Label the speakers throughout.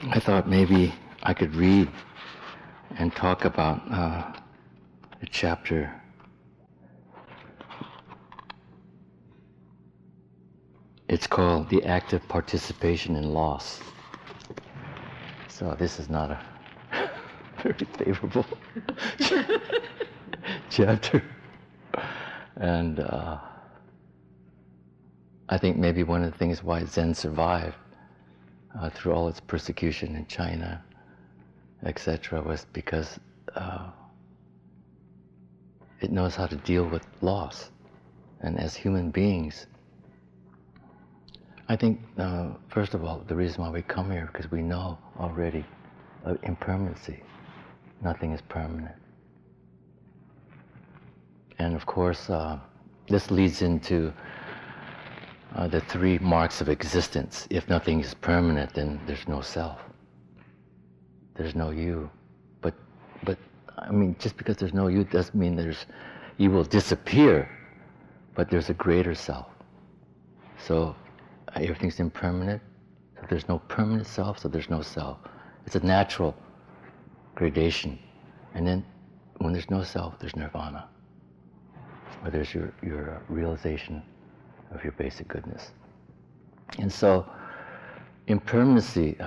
Speaker 1: I thought maybe I could read and talk about the chapter. It's called The Active Participation in Loss. So this is not a very favorable chapter. And I think maybe one of the things why Zen survived through all its persecution in China, etc., was because it knows how to deal with loss. And as human beings, I think, first of all, the reason why we come here, because we know already impermanency. Nothing is permanent. And of course, this leads into the three marks of existence. If nothing is permanent, then there's no self. There's no you. But I mean, just because there's no you doesn't mean you will disappear, but there's a greater self. So everything's impermanent, so there's no permanent self, so there's no self. It's a natural gradation. And then when there's no self, there's nirvana, where there's your realization of your basic goodness. And so impermanency,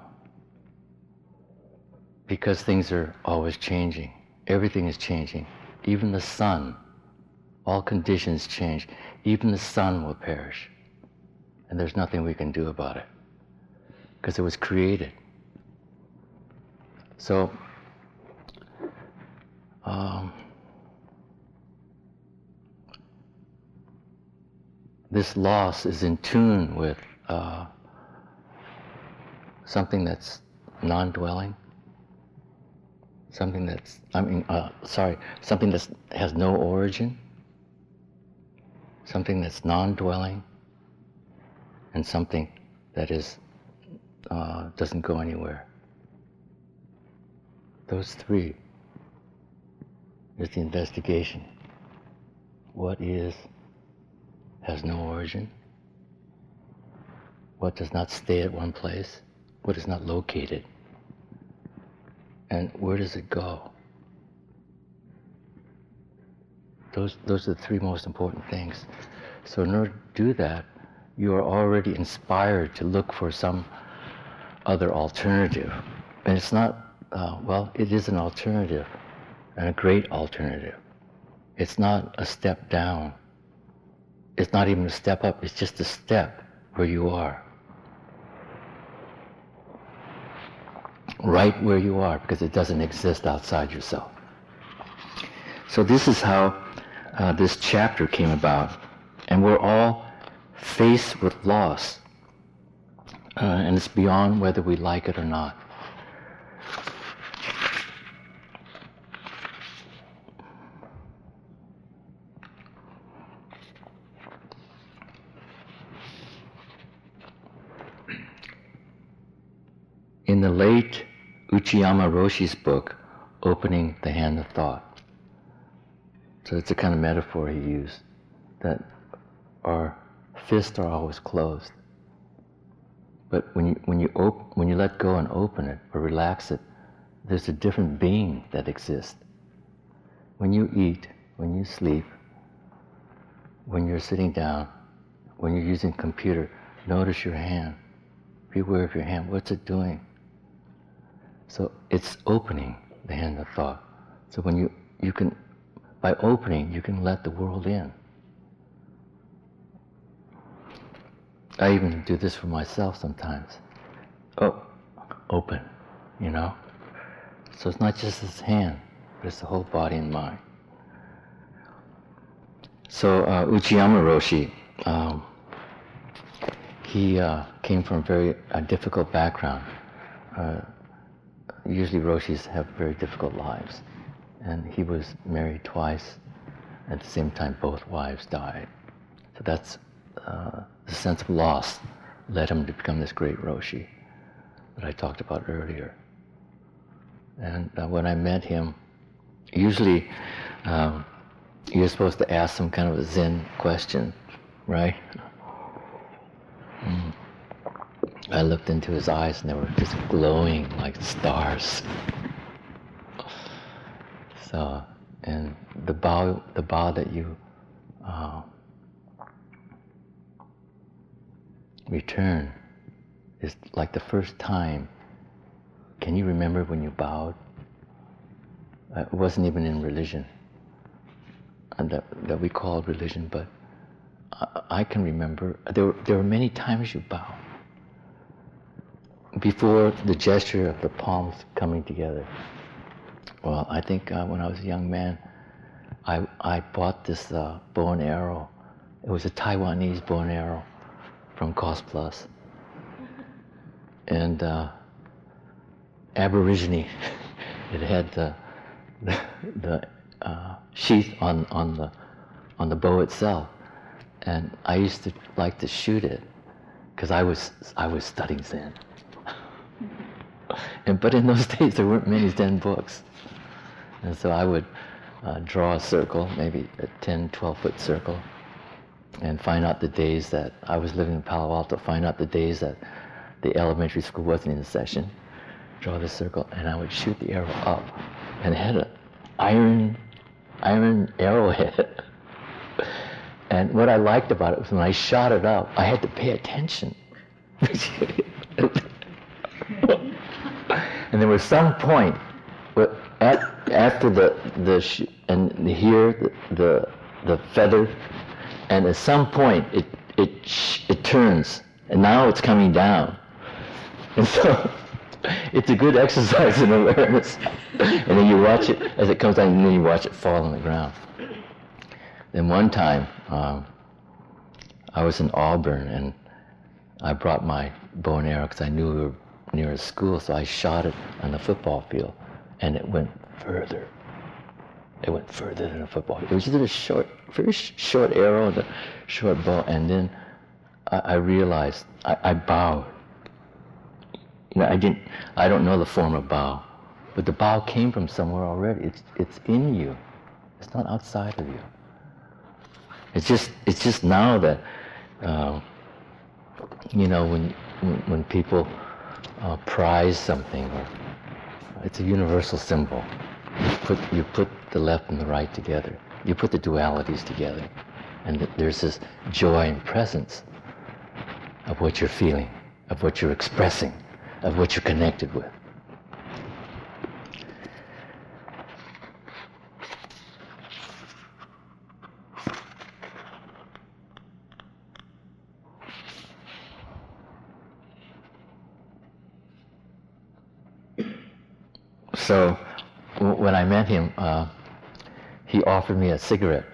Speaker 1: because things are always changing, everything is changing, even the sun, all conditions change, even the sun will perish. And there's nothing we can do about it, because it was created. So, this loss is in tune with something that's non-dwelling, something that's, something that has no origin, something that's non-dwelling, and something that is doesn't go anywhere. Those three is the investigation. What is, has no origin? What does not stay at one place? What is not located? And where does it go? Those are the three most important things. So in order to do that, you are already inspired to look for some other alternative. And it's not, it is an alternative, and a great alternative. It's not a step down. It's not even a step up, it's just a step where you are. Right where you are, because it doesn't exist outside yourself. So this is how this chapter came about. And we're all faced with loss. And it's beyond whether we like it or not. In the late Uchiyama Roshi's book, Opening the Hand of Thought, so it's a kind of metaphor he used, that our fists are always closed. But when you let go and open it or relax it, there's a different being that exists. When you eat, when you sleep, when you're sitting down, when you're using a computer, notice your hand. Be aware of your hand. What's it doing? So it's opening the hand of thought. So when you can, by opening, you can let the world in. I even do this for myself sometimes. Oh, open, you know? So it's not just this hand, but it's the whole body and mind. So Uchiyama Roshi, he came from a very difficult background. Usually Roshis have very difficult lives. And he was married twice. At the same time, both wives died. So that's the sense of loss led him to become this great Roshi that I talked about earlier. And when I met him, usually you're supposed to ask some kind of a Zen question, right? I looked into his eyes and they were just glowing like stars. So, and the bow that you return is like the first time. Can you remember when you bowed? It wasn't even in religion, and that we called religion, but I can remember there were many times you bow before the gesture of the palms coming together. Well, I think when I was a young man, I bought this bow and arrow. It was a Taiwanese bow and arrow from Cost Plus. And Aborigine, it had the sheath on the bow itself, and I used to like to shoot it because I was studying Zen. But in those days there weren't many Zen books, and so I would draw a circle, maybe a 10, 12-foot circle, and find out the days that I was living in Palo Alto, find out the days that the elementary school wasn't in session, draw the circle, and I would shoot the arrow up, and it had an iron arrowhead. And what I liked about it was when I shot it up, I had to pay attention. And there was some point after the feather, and at some point it turns, and now it's coming down. And so it's a good exercise in awareness. And then you watch it as it comes down, and then you watch it fall on the ground. Then one time, I was in Auburn, and I brought my bow and arrow because I knew we were near a school, so I shot it on the football field, and it went further. It went further than a football field. It was just a very short arrow and a short bow, and then I realized, I bowed. You know, I don't know the form of bow, but the bow came from somewhere already. It's in you. It's not outside of you. It's just now that, you know, when people prize something, or it's a universal symbol. You put the left and the right together. You put the dualities together, and there's this joy and presence of what you're feeling, of what you're expressing, of what you're connected with. So when I met him, he offered me a cigarette.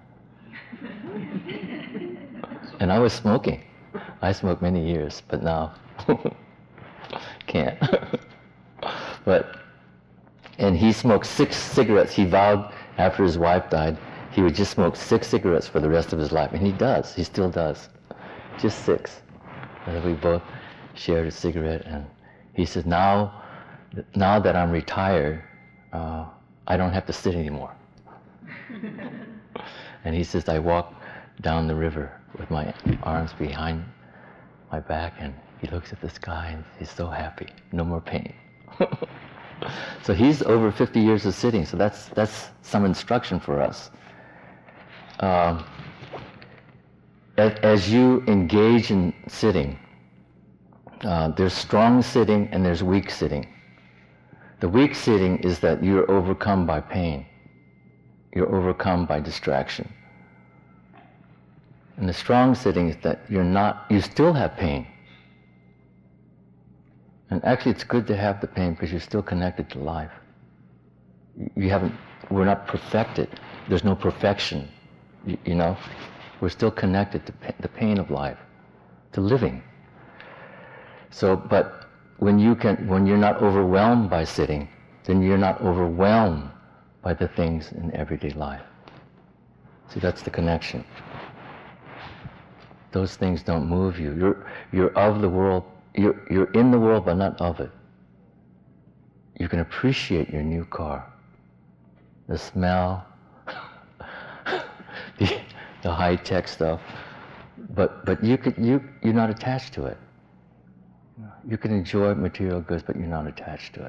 Speaker 1: And I was smoking. I smoked many years, but now can't. And he smoked 6 cigarettes. He vowed after his wife died, he would just smoke 6 cigarettes for the rest of his life. And he does. He still does. Just 6. And we both shared a cigarette. And he says, now that I'm retired, I don't have to sit anymore. And he says, I walk down the river with my arms behind my back, and he looks at the sky and he's so happy. No more pain. So he's over 50 years of sitting, so that's some instruction for us. As you engage in sitting, there's strong sitting and there's weak sitting. The weak sitting is that you're overcome by pain. You're overcome by distraction. And the strong sitting is that you still have pain. And actually it's good to have the pain because you're still connected to life. We're not perfected. There's no perfection, you know? We're still connected to the pain of life, to living. So, but when you're not overwhelmed by sitting, then you're not overwhelmed by the things in everyday life. See, that's the connection. Those things don't move you. You're of the world. You're in the world, but not of it. You can appreciate your new car, the smell, the high-tech stuff, but you're not attached to it. You can enjoy material goods, but you're not attached to it.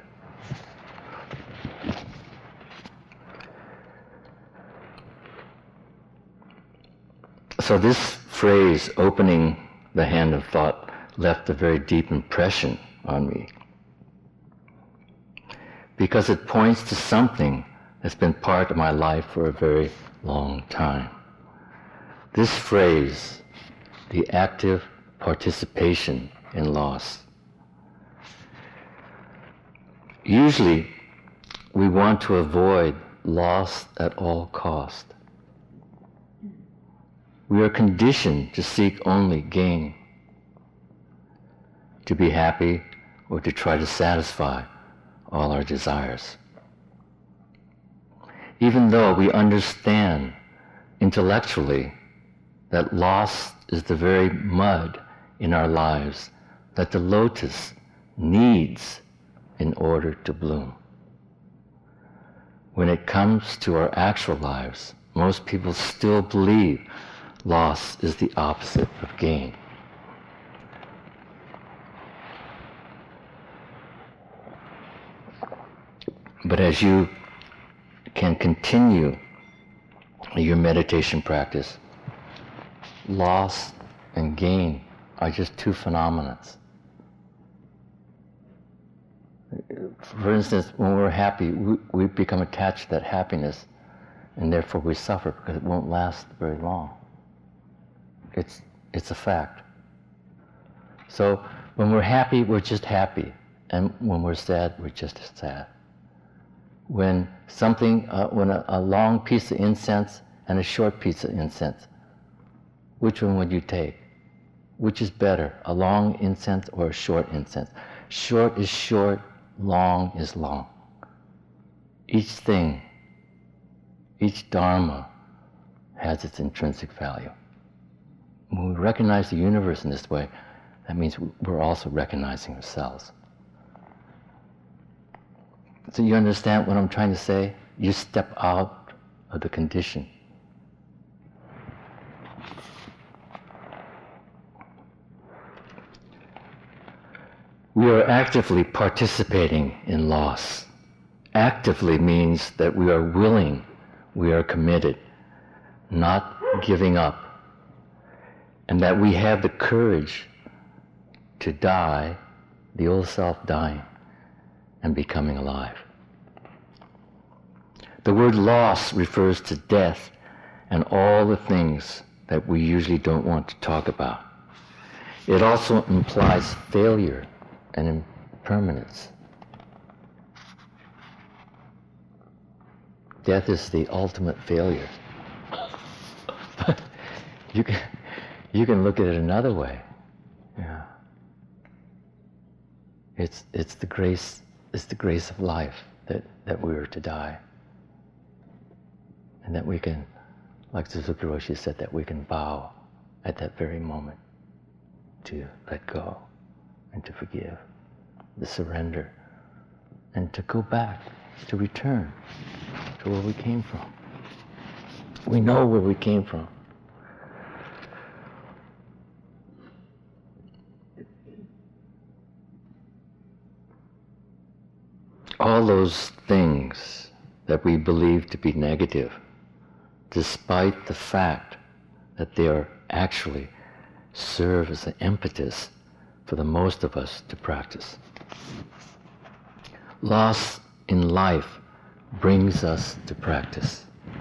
Speaker 1: So this phrase, opening the hand of thought, left a very deep impression on me, because it points to something that's been part of my life for a very long time. This phrase, the active participation in loss. Usually, we want to avoid loss at all cost. We are conditioned to seek only gain, to be happy or to try to satisfy all our desires. Even though we understand intellectually that loss is the very mud in our lives that the lotus needs in order to bloom. When it comes to our actual lives, most people still believe loss is the opposite of gain. But as you can continue your meditation practice, loss and gain are just two phenomena. For instance, when we're happy, we become attached to that happiness, and therefore we suffer because it won't last very long. It's a fact. So when we're happy, we're just happy, and when we're sad, we're just sad. When a long piece of incense and a short piece of incense, which one would you take? Which is better, a long incense or a short incense? Short is short, long is long. Each thing, each dharma has its intrinsic value. When we recognize the universe in this way, that means we're also recognizing ourselves. So you understand what I'm trying to say? You step out of the condition. We are actively participating in loss. Actively means that we are willing, we are committed, not giving up, and that we have the courage to die, the old self dying, and becoming alive. The word loss refers to death and all the things that we usually don't want to talk about. It also implies failure and impermanence. Death is the ultimate failure. But you can look at it another way. Yeah. It's the grace of life that we are to die. And that we can, like Suzuki Roshi said, that we can bow at that very moment to let go and to forgive, to surrender, and to go back, to return to where we came from. We know where we came from. All those things that we believe to be negative, despite the fact that they are actually serve as an impetus for the most of us to practice. Loss in life brings us to practice.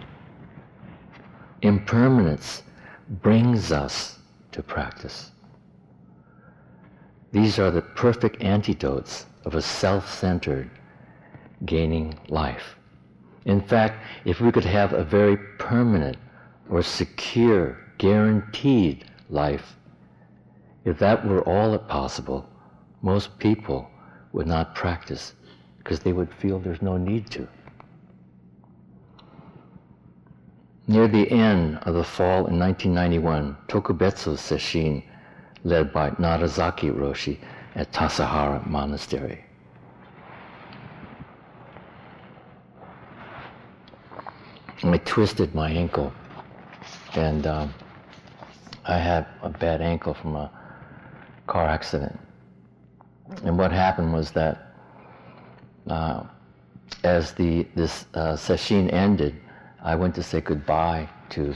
Speaker 1: Impermanence brings us to practice. These are the perfect antidotes of a self-centered gaining life. In fact, if we could have a very permanent or secure, guaranteed life, if that were all possible, most people would not practice because they would feel there's no need to. Near the end of the fall in 1991, Tokubetsu Sesshin, led by Narazaki Roshi at Tassajara Monastery. I twisted my ankle, and I had a bad ankle from a car accident. And what happened was that as this session ended, I went to say goodbye to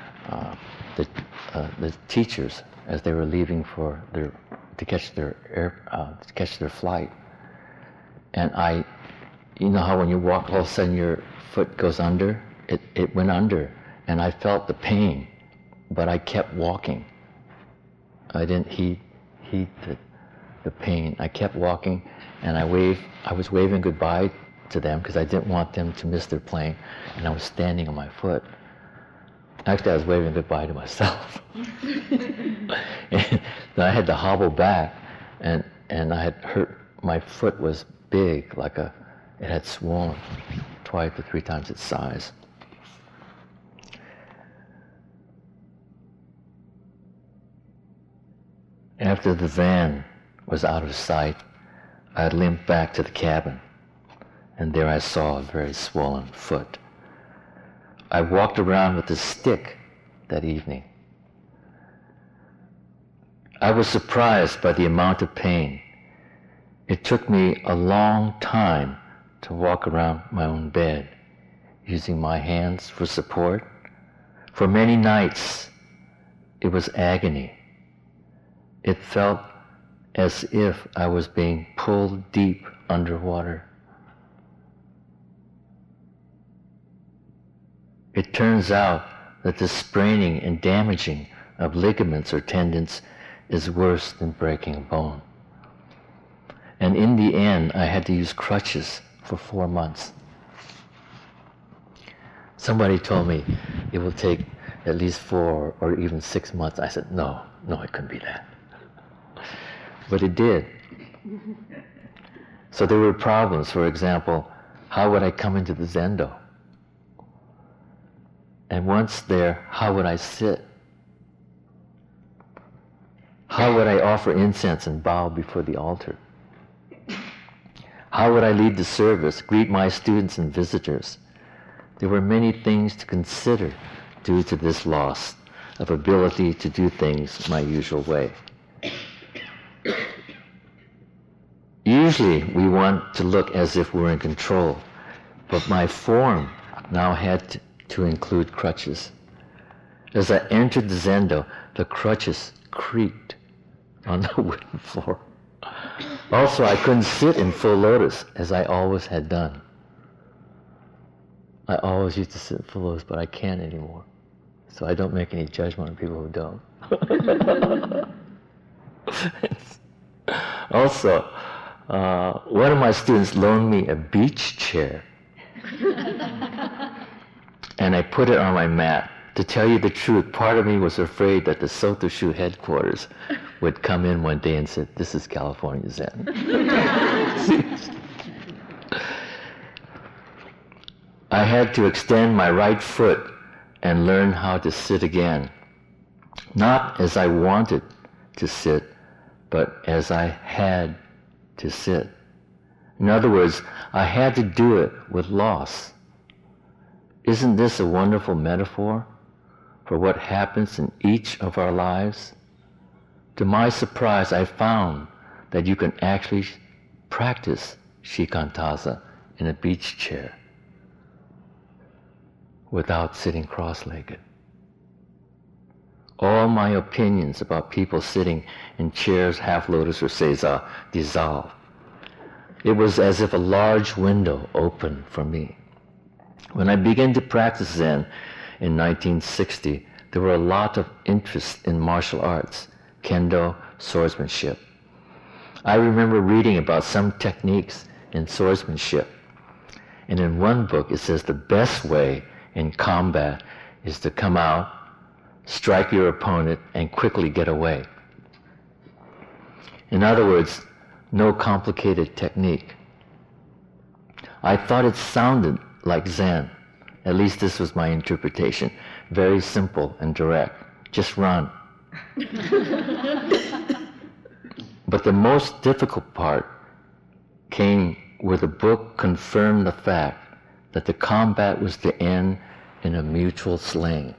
Speaker 1: the teachers as they were leaving to catch their flight. And you know how when you walk, all of a sudden your foot goes under? It went under, and I felt the pain, but I kept walking. I didn't heed the pain. I kept walking, and I was waving goodbye to them because I didn't want them to miss their plane, and I was standing on my foot. Actually, I was waving goodbye to myself. And then I had to hobble back, and I had hurt, my foot was big, it had swollen 2 to 3 times its size. After the van was out of sight, I limped back to the cabin, and there I saw a very swollen foot. I walked around with a stick that evening. I was surprised by the amount of pain. It took me a long time to walk around my own bed, using my hands for support. For many nights, it was agony. It felt as if I was being pulled deep underwater. It turns out that the spraining and damaging of ligaments or tendons is worse than breaking a bone. And in the end, I had to use crutches for 4 months. Somebody told me it will take at least 4 or even 6 months. I said, no, it couldn't be that. But it did. So there were problems. For example, how would I come into the Zendo? And once there, how would I sit? How would I offer incense and bow before the altar? How would I lead the service, greet my students and visitors? There were many things to consider due to this loss of ability to do things my usual way. Usually we want to look as if we're in control, but my form now had to include crutches. As I entered the Zendo, the crutches creaked on the wooden floor. Also, I couldn't sit in full lotus as I always had done. I always used to sit in full lotus, but I can't anymore. So I don't make any judgment on people who don't. Also, one of my students loaned me a beach chair. And I put it on my mat. To tell you the truth, part of me was afraid that the Soto Shu headquarters would come in one day and say, "This is California Zen." I had to extend my right foot and learn how to sit again. Not as I wanted to sit, but as I had to sit. In other words, I had to do it with loss. Isn't this a wonderful metaphor for what happens in each of our lives? To my surprise, I found that you can actually practice shikantaza in a beach chair without sitting cross-legged. All my opinions about people sitting in chairs, half lotus or seiza, dissolved. It was as if a large window opened for me. When I began to practice Zen in 1960, there were a lot of interest in martial arts, kendo, swordsmanship. I remember reading about some techniques in swordsmanship. And in one book it says the best way in combat is to come out, strike your opponent, and quickly get away. In other words, no complicated technique. I thought it sounded like Zen. At least this was my interpretation. Very simple and direct. Just run. But the most difficult part came where the book confirmed the fact that the combat was to end in a mutual slaying.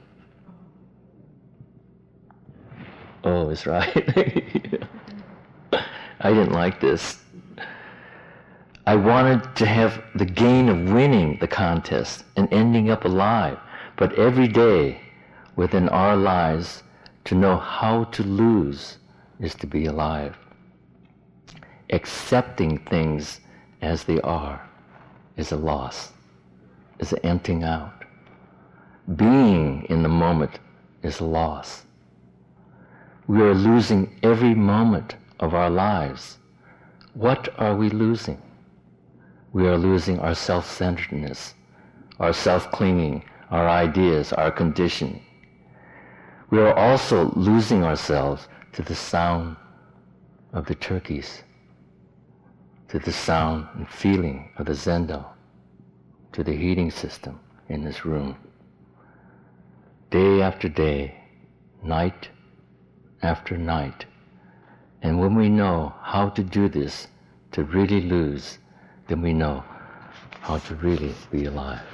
Speaker 1: Oh, it's right. I didn't like this. I wanted to have the gain of winning the contest and ending up alive. But every day within our lives, to know how to lose is to be alive. Accepting things as they are is a loss, is an emptying out. Being in the moment is a loss. We are losing every moment of our lives. What are we losing? We are losing our self-centeredness, our self-clinging, our ideas, our conditioning. We are also losing ourselves to the sound of the turkeys, to the sound and feeling of the zendo, to the heating system in this room. Day after day, night after night. And when we know how to do this, to really lose, then we know how to really be alive.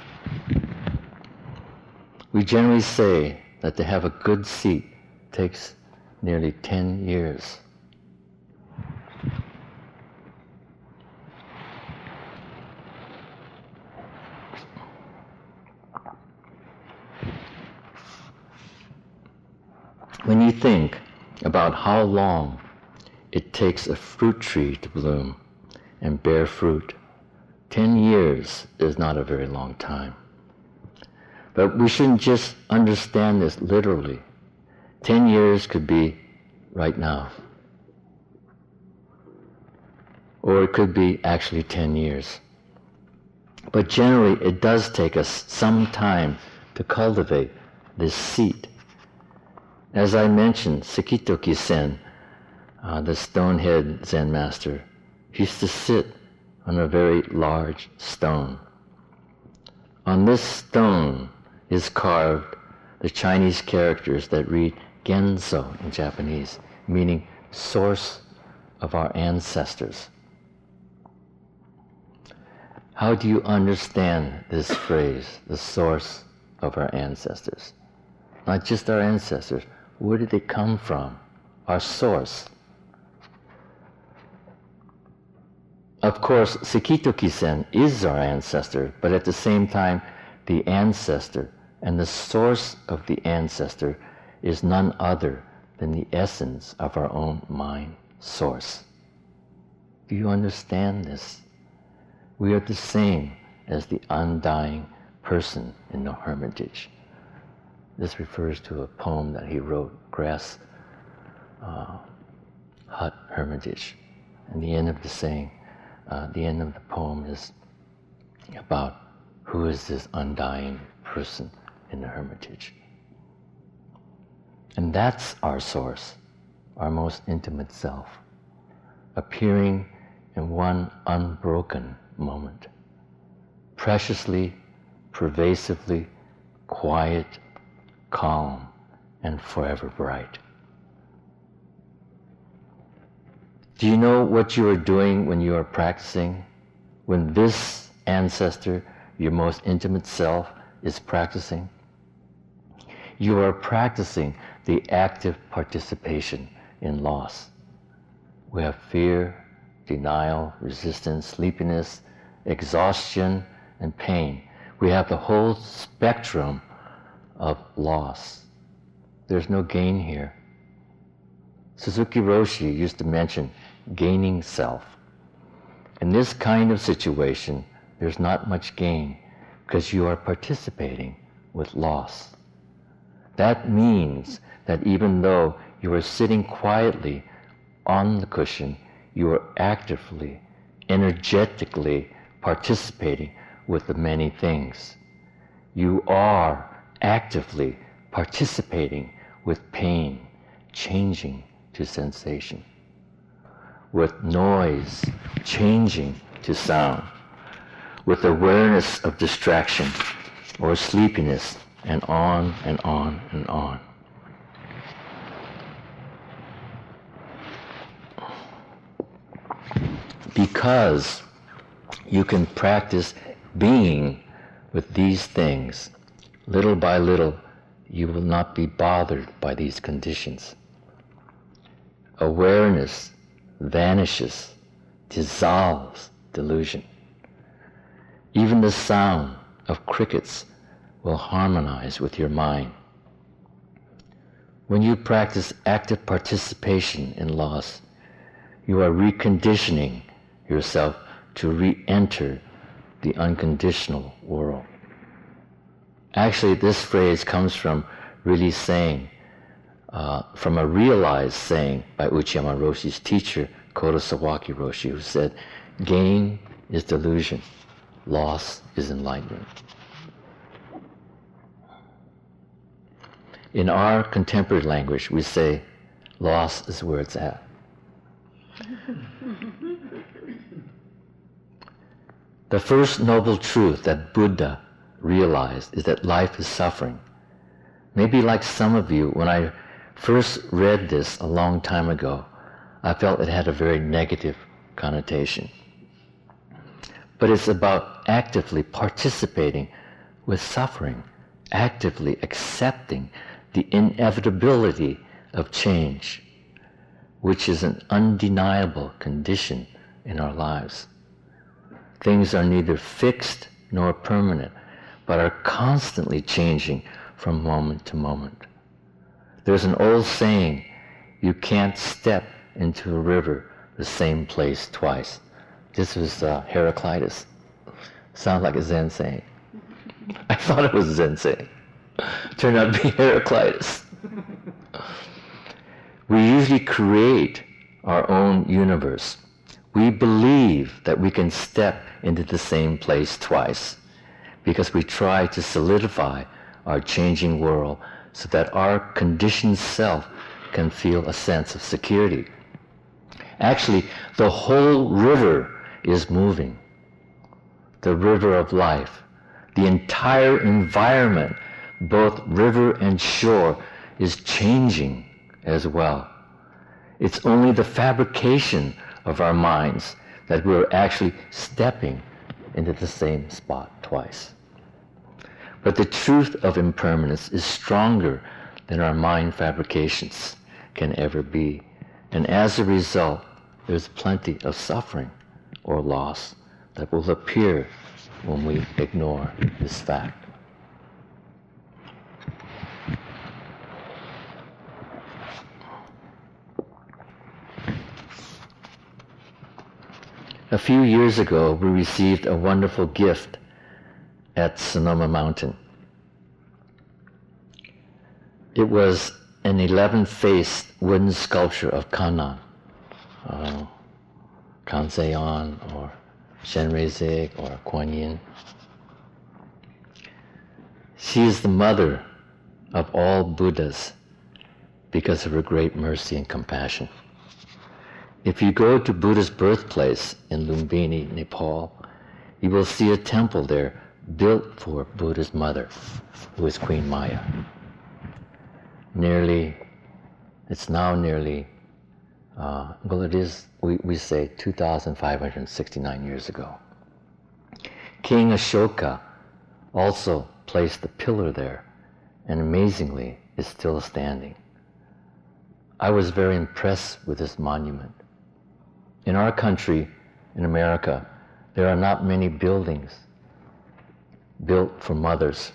Speaker 1: We generally say that to have a good seat takes nearly 10 years. When you think about how long it takes a fruit tree to bloom and bear fruit, 10 years is not a very long time. But we shouldn't just understand this literally. 10 years could be right now. Or it could be actually 10 years. But generally, it does take us some time to cultivate this seat. As I mentioned, Sekitoki Sen, the Stonehead Zen master, used to sit on a very large stone. On this stone is carved the Chinese characters that read Genzo in Japanese, meaning source of our ancestors. How do you understand this phrase, the source of our ancestors? Not just our ancestors, where did they come from? Our source. Of course, Sekitoki-sen is our ancestor, but at the same time, the ancestor and the source of the ancestor is none other than the essence of our own mind source. Do you understand this? We are the same as the undying person in the hermitage. This refers to a poem that he wrote, Grass Hut Hermitage. And the end of the saying, the end of the poem is about who is this undying person in the hermitage. And that's our source, our most intimate self, appearing in one unbroken moment, preciously, pervasively, quiet, calm, and forever bright. Do you know what you are doing when you are practicing? When this ancestor, your most intimate self, is practicing? You are practicing the active participation in loss. We have fear, denial, resistance, sleepiness, exhaustion, and pain. We have the whole spectrum of loss. There's no gain here. Suzuki Roshi used to mention gaining self. In this kind of situation, there's not much gain because you are participating with loss. That means that even though you are sitting quietly on the cushion, you are actively, energetically participating with the many things. You are actively participating with pain, changing to sensation, with noise, changing to sound, with awareness of distraction or sleepiness, and on and on and on. Because you can practice being with these things, little by little, you will not be bothered by these conditions. Awareness vanishes, dissolves delusion. Even the sound of crickets will harmonize with your mind. When you practice active participation in loss, you are reconditioning yourself to re-enter the unconditional world. Actually, this phrase comes from really saying, from a realized saying by Uchiyama Roshi's teacher, Kodo Sawaki Roshi, who said, gain is delusion, loss is enlightenment. In our contemporary language, we say, loss is where it's at. The first noble truth that Buddha realized is that life is suffering. Maybe like some of you, when I first read this a long time ago, I felt it had a very negative connotation. But it's about actively participating with suffering, actively accepting the inevitability of change, which is an undeniable condition in our lives. Things are neither fixed nor permanent, but are constantly changing from moment to moment. There's an old saying, you can't step into a river the same place twice. This was Heraclitus. Sounds like a Zen saying. I thought it was a Zen saying. Turned out to be Heraclitus. We usually create our own universe. We believe that we can step into the same place twice because we try to solidify our changing world so that our conditioned self can feel a sense of security. Actually, the whole river is moving. The river of life. The entire environment, both river and shore, is changing as well. It's only the fabrication of our minds that we're actually stepping into the same spot twice. But the truth of impermanence is stronger than our mind fabrications can ever be. And as a result, there's plenty of suffering or loss that will appear when we ignore this fact. A few years ago, we received a wonderful gift at Sonoma Mountain. It was an 11-faced wooden sculpture of Kannon, Kanzeon, or Shenrezig, or Kuan Yin. She is the mother of all Buddhas because of her great mercy and compassion. If you go to Buddha's birthplace in Lumbini, Nepal, you will see a temple there built for Buddha's mother, who is Queen Maya. It's now nearly, we say 2,569 years ago. King Ashoka also placed the pillar there, and amazingly, is still standing. I was very impressed with this monument. In our country, in America, there are not many buildings built for mothers.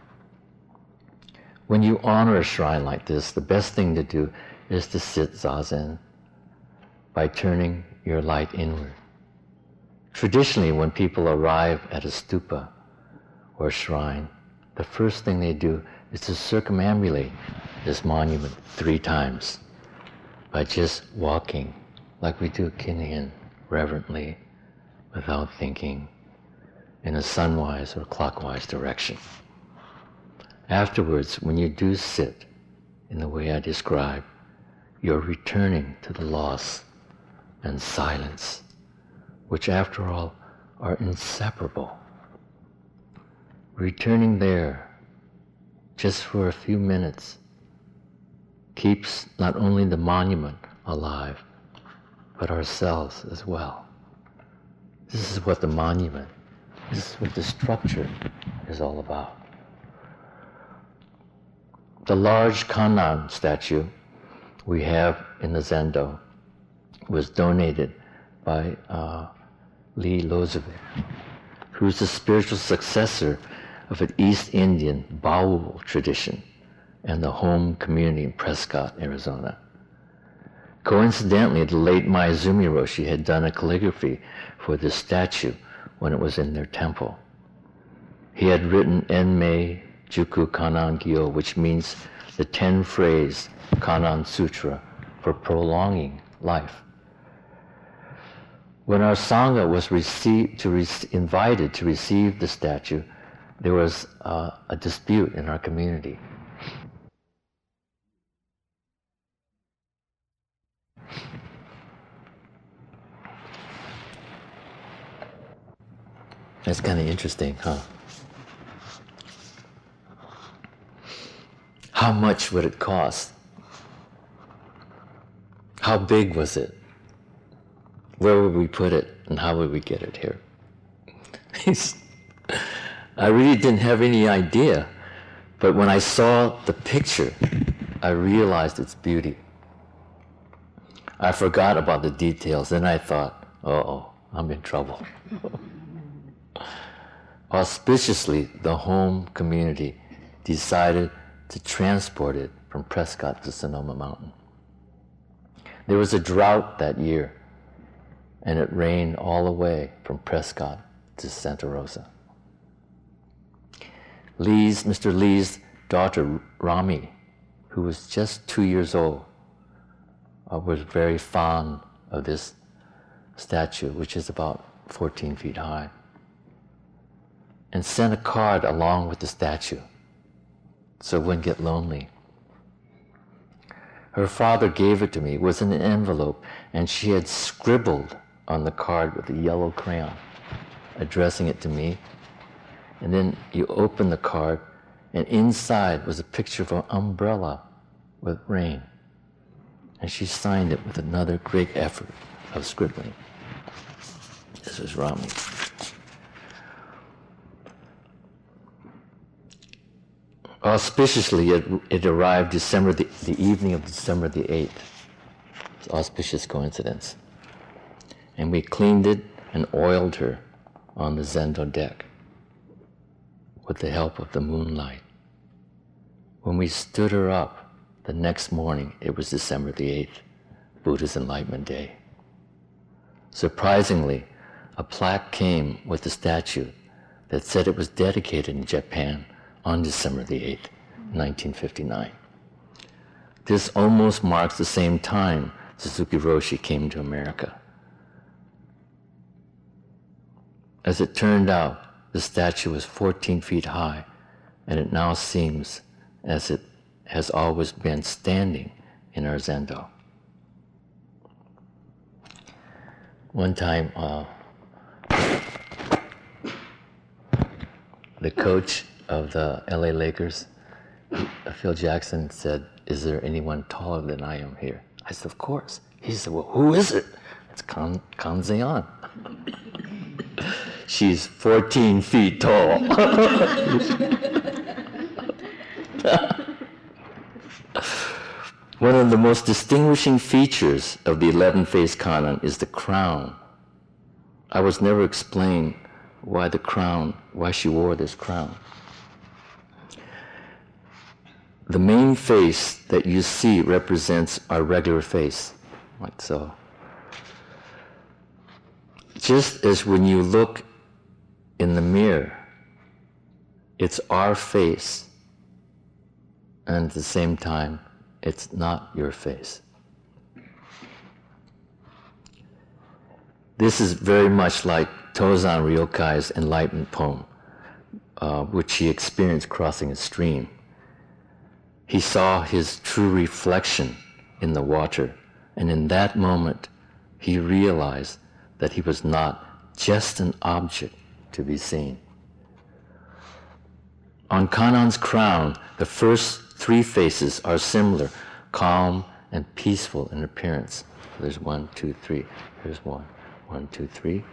Speaker 1: When you honor a shrine like this, the best thing to do is to sit zazen by turning your light inward. Traditionally, when people arrive at a stupa or shrine, the first thing they do is to circumambulate this monument 3 times by just walking like we do Kinhin, reverently, without thinking, in a sunwise or clockwise direction. Afterwards, when you do sit in the way I described, you're returning to the loss and silence, which after all are inseparable. Returning there just for a few minutes keeps not only the monument alive, but ourselves as well. This is what the monument, this is what the structure is all about. The large Kannon statue we have in the Zendo was donated by Lee Lozovic, who's the spiritual successor of an East Indian Baul tradition and the home community in Prescott, Arizona. Coincidentally, the late Maezumi Roshi had done a calligraphy for this statue when it was in their temple. He had written Enmei Juku Kannon Gyo, which means the 10-phrase Kannon Sutra for prolonging life. When our Sangha was invited to receive the statue, there was a dispute in our community. That's kind of interesting, huh? How much would it cost? How big was it? Where would we put it, and how would we get it here? I really didn't have any idea, but when I saw the picture, I realized its beauty. I forgot about the details, then I thought, uh-oh, I'm in trouble. Auspiciously, the home community decided to transport it from Prescott to Sonoma Mountain. There was a drought that year, and it rained all the way from Prescott to Santa Rosa. Mr. Lee's daughter, Rami, who was just 2 years old, was very fond of this statue, which is about 14 feet high, and sent a card along with the statue so it wouldn't get lonely. Her father gave it to me. It was in an envelope, and she had scribbled on the card with a yellow crayon, addressing it to me. And then you open the card, and inside was a picture of an umbrella with rain. And she signed it with another great effort of scribbling. This was Rami. Auspiciously, it arrived the evening of December the 8th. It's an auspicious coincidence. And we cleaned it and oiled her on the Zendo deck with the help of the moonlight. When we stood her up the next morning, it was December the 8th, Buddha's Enlightenment Day. Surprisingly, a plaque came with the statue that said it was dedicated in Japan on December the 8th, 1959. This almost marks the same time Suzuki Roshi came to America. As it turned out, the statue was 14 feet high, and it now seems as it has always been standing in our Zendo. One time, the coach of the LA Lakers, Phil Jackson, said, "Is there anyone taller than I am here?" I said, "Of course." He said, "Well, who is it?" "It's Kan Zeon." "She's 14 feet tall." One of the most distinguishing features of the 11-face Kannon is the crown. I was never explained why she wore this crown. The main face that you see represents our regular face, like so. Just as when you look in the mirror, it's our face, and at the same time, it's not your face. This is very much like Tozan Ryokai's enlightenment poem, which he experienced crossing a stream. He saw his true reflection in the water, and in that moment, he realized that he was not just an object to be seen. On Kannon's crown, the first three faces are similar, calm and peaceful in appearance. There's 1, 2, 3. There's 1, 2, 3.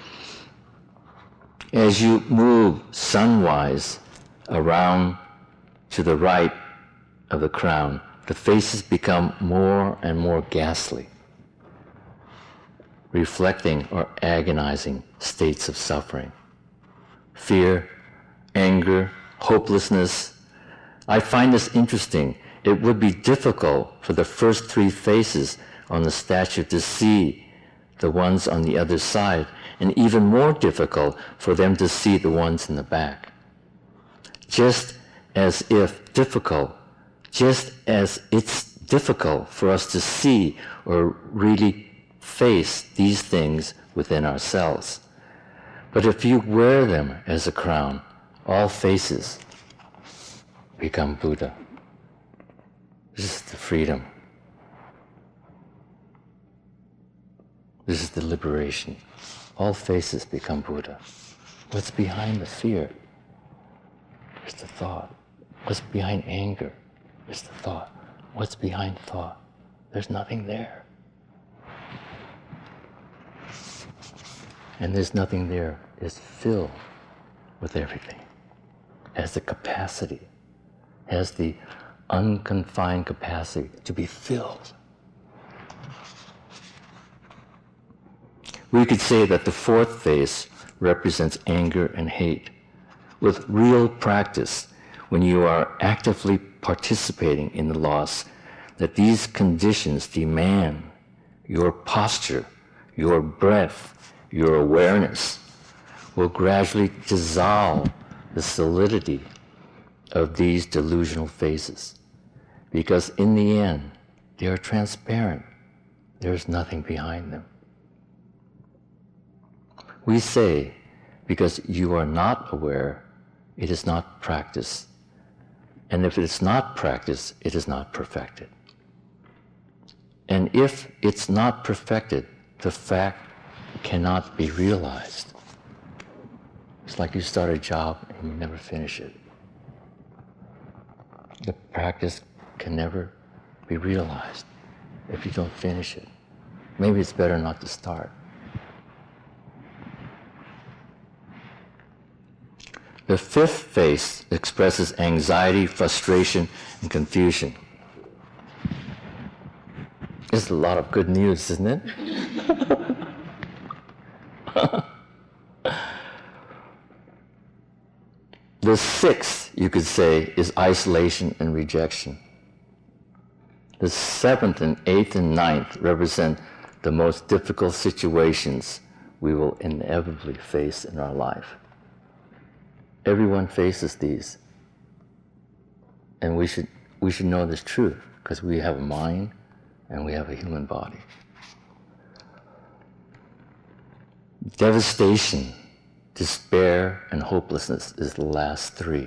Speaker 1: As you move sunwise around to the right of the crown, the faces become more and more ghastly. reflecting or agonizing states of suffering. Fear, anger, hopelessness. I find this interesting. It would be difficult for the first three faces on the statue to see the ones on the other side, and even more difficult for them to see the ones in the back. Just as it's difficult for us to see or really face these things within ourselves. But if you wear them as a crown, all faces become Buddha. This is the freedom. This is the liberation. All faces become Buddha. What's behind the fear? It's the thought. What's behind anger? It's the thought. What's behind thought? There's nothing there. And there's nothing there is filled with everything. Has the capacity, has the unconfined capacity to be filled. We could say that the fourth face represents anger and hate. With real practice, when you are actively participating in the loss, that these conditions demand your posture, your breath, your awareness will gradually dissolve the solidity of these delusional faces. Because in the end, they are transparent. There's nothing behind them. We say, because you are not aware, it is not practice. And if it is not practice, it is not perfected. And if it's not perfected, the fact cannot be realized. It's like you start a job and you never finish it. The practice can never be realized if you don't finish it. Maybe it's better not to start. The fifth face expresses anxiety, frustration, and confusion. It's a lot of good news, isn't it? The sixth, you could say, is isolation and rejection. The seventh and eighth and ninth represent the most difficult situations we will inevitably face in our life. Everyone faces these. And we should know this truth, because we have a mind and we have a human body. Devastation, despair, and hopelessness is the last three.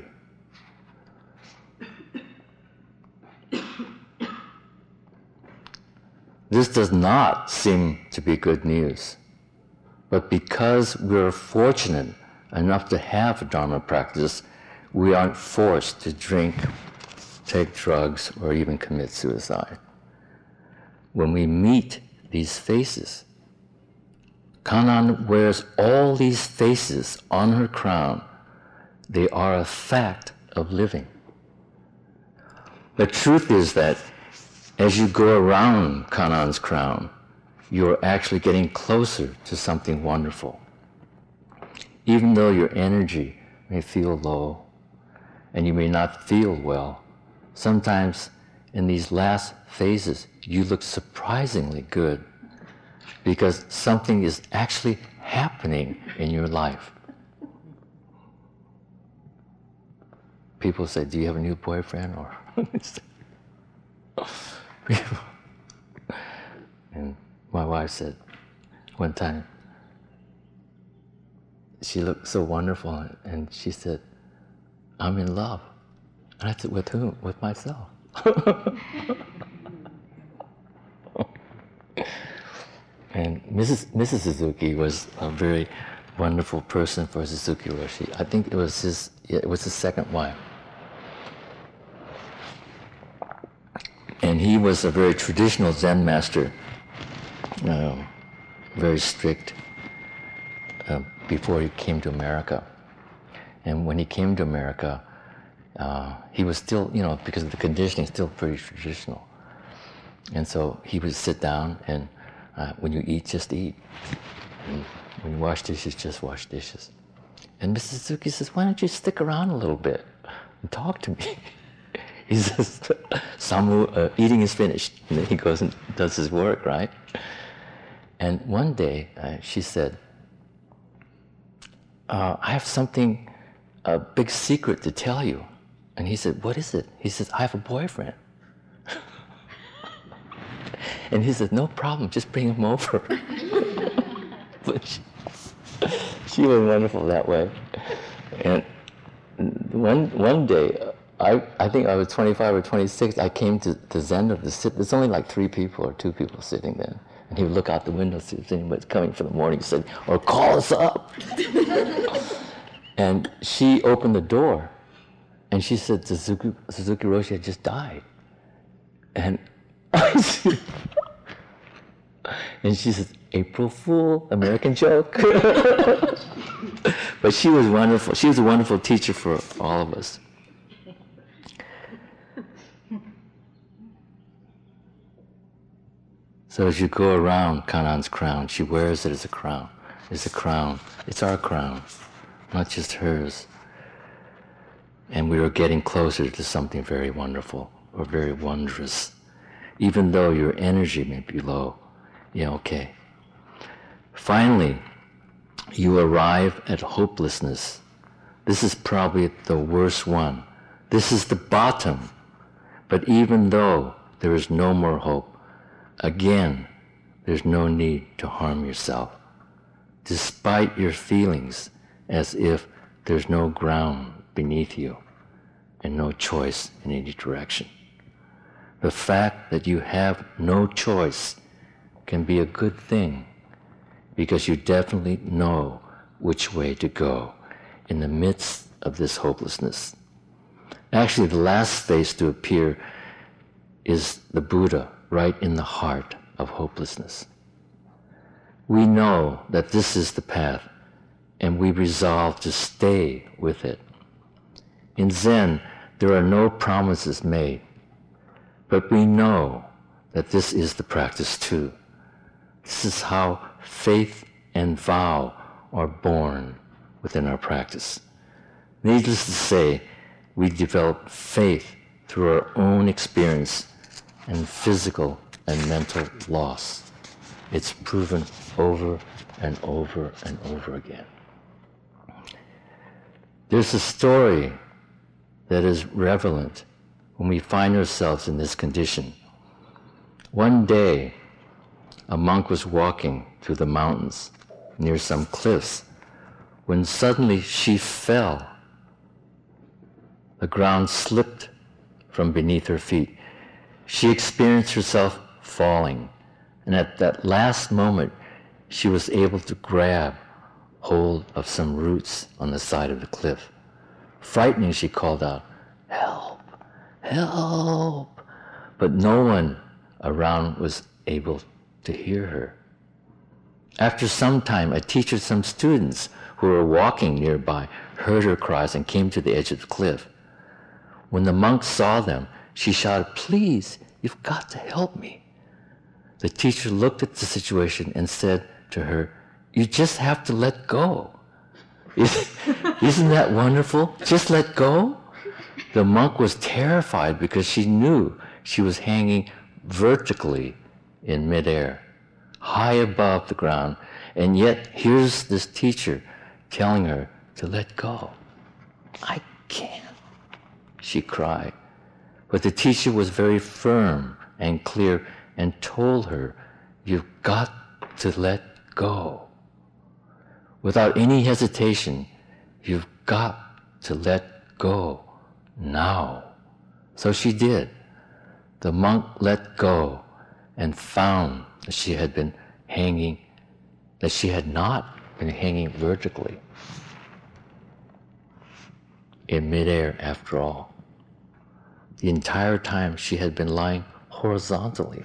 Speaker 1: This does not seem to be good news, but because we're fortunate enough to have a Dharma practice, we aren't forced to drink, take drugs, or even commit suicide. When we meet these faces, Kannon wears all these faces on her crown. They are a fact of living. The truth is that as you go around Kannon's crown, you're actually getting closer to something wonderful. Even though your energy may feel low and you may not feel well, sometimes in these last phases you look surprisingly good because something is actually happening in your life. People say, "Do you have a new boyfriend?" Or and my wife said one time, she looked so wonderful, and she said, "I'm in love." And I said, "With whom?" "With myself." And Mrs. Suzuki was a very wonderful person for Suzuki Roshi. I think it was his second wife. And he was a very traditional Zen master, very strict, before he came to America. And when he came to America, he was still, because of the conditioning, still pretty traditional. And so he would sit down and When you eat, just eat. And when you wash dishes, just wash dishes. And Mrs. Suzuki says, why don't you stick around a little bit and talk to me? He says, Samu, eating is finished. And then he goes and does his work, right? And one day, she said, I have something, a big secret to tell you. And he said, what is it? He says, I have a boyfriend. And he said, no problem, just bring him over. But she was wonderful that way. And one day, I think I was 25 or 26, I came to Zendo to sit. There's only like 3 people or 2 people sitting there. And he would look out the window, see if anybody's coming for the morning, he said, or call us up. And she opened the door, and she said, Suzuki Roshi had just died. And and she said, April Fool, American joke. But she was wonderful. She was a wonderful teacher for all of us. So as you go around Kanan's crown, she wears it as a crown. It's a crown. It's our crown, not just hers. And we are getting closer to something very wonderful or very wondrous. Even though your energy may be low, yeah, okay. Finally, you arrive at hopelessness. This is probably the worst one. This is the bottom. But even though there is no more hope, again, there's no need to harm yourself, despite your feelings as if there's no ground beneath you and no choice in any direction. The fact that you have no choice can be a good thing because you definitely know which way to go in the midst of this hopelessness. Actually, the last face to appear is the Buddha right in the heart of hopelessness. We know that this is the path, and we resolve to stay with it. In Zen, there are no promises made, but we know that this is the practice too. This is how faith and vow are born within our practice. Needless to say, we develop faith through our own experience and physical and mental loss. It's proven over and over and over again. There's a story that is relevant when we find ourselves in this condition. One day, a monk was walking through the mountains near some cliffs when suddenly she fell. The ground slipped from beneath her feet. She experienced herself falling, and at that last moment, she was able to grab hold of some roots on the side of the cliff. Frightening, she called out, "Help! Help!" But no one around was able to hear her. After some time, a teacher and some students who were walking nearby heard her cries and came to the edge of the cliff. When the monk saw them, she shouted, "Please, you've got to help me." The teacher looked at the situation and said to her, "You just have to let go." Isn't that wonderful? Just let go? The monk was terrified because she knew she was hanging vertically in midair, high above the ground, and yet here's this teacher telling her to let go. "I can't," she cried. But the teacher was very firm and clear and told her, "You've got to let go. Without any hesitation, you've got to let go now." So she did. The monk let go and found that she had not been hanging vertically in midair after all. The entire time she had been lying horizontally.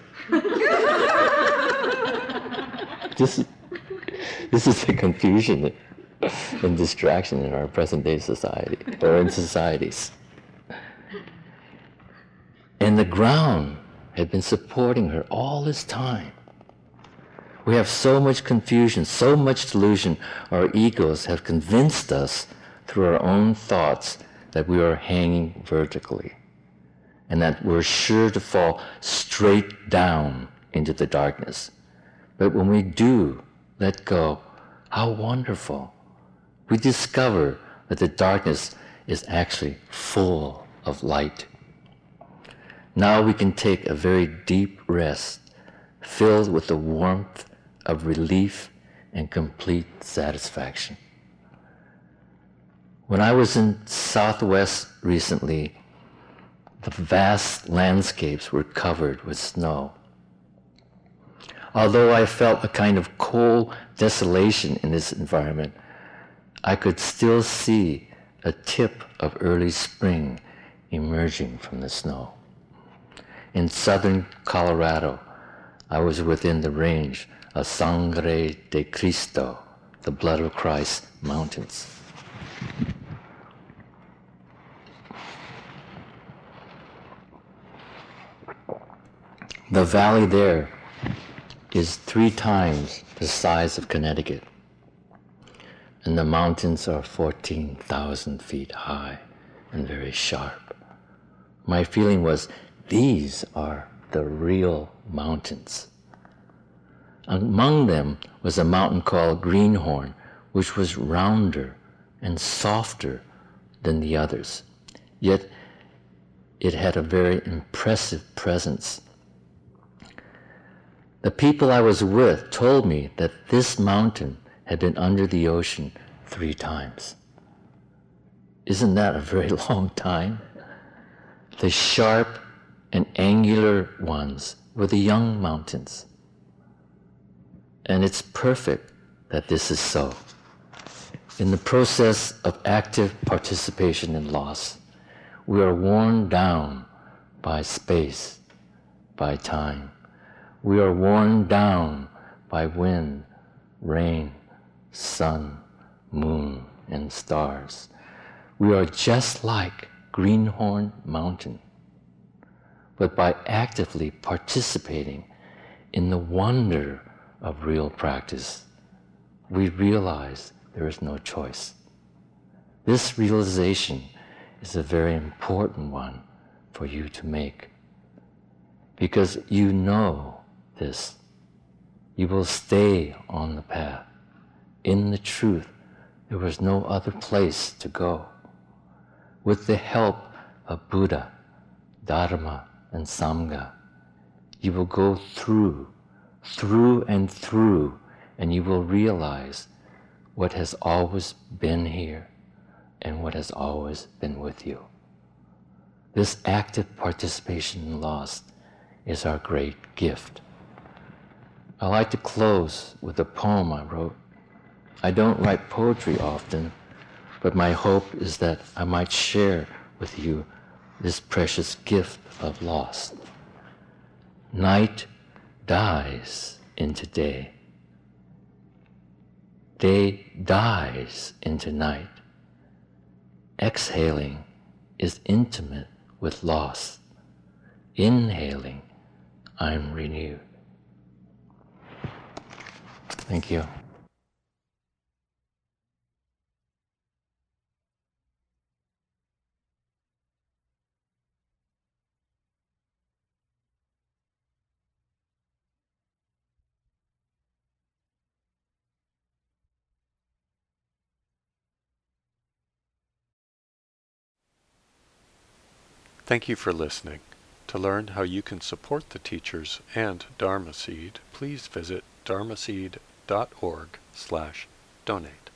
Speaker 1: This is the confusion and distraction in our present-day society, or in societies. And the ground had been supporting her all this time. We have so much confusion, so much delusion. Our egos have convinced us through our own thoughts that we are hanging vertically and that we're sure to fall straight down into the darkness. But when we do let go, how wonderful. We discover that the darkness is actually full of light. Now we can take a very deep rest, filled with the warmth of relief and complete satisfaction. When I was in Southwest recently, the vast landscapes were covered with snow. Although I felt a kind of cold desolation in this environment, I could still see a tip of early spring emerging from the snow. In southern Colorado, I was within the range of Sangre de Cristo, the Blood of Christ mountains. The valley there is 3 times the size of Connecticut, and the mountains are 14,000 feet high and very sharp. My feeling was, these are the real mountains. Among them was a mountain called Greenhorn, which was rounder and softer than the others. Yet it had a very impressive presence. The people I was with told me that this mountain had been under the ocean 3 times. Isn't that a very long time? The sharp and angular ones were the young mountains. And it's perfect that this is so. In the process of active participation in loss, we are worn down by space, by time. We are worn down by wind, rain, sun, moon, and stars. We are just like Greenhorn Mountain. But by actively participating in the wonder of real practice, we realize there is no choice. This realization is a very important one for you to make. Because you know this, you will stay on the path. In the truth, there was no other place to go. With the help of Buddha, Dharma, and Sangha, you will go through and through, and you will realize what has always been here and what has always been with you. This active participation in loss is our great gift. I like to close with a poem I wrote. I don't write poetry often, but my hope is that I might share with you this precious gift of loss. Night dies into day. Day dies into night. Exhaling is intimate with loss. Inhaling, I'm renewed. Thank you.
Speaker 2: Thank you for listening. To learn how you can support the teachers and Dharma Seed, please visit dharmaseed.org/donate.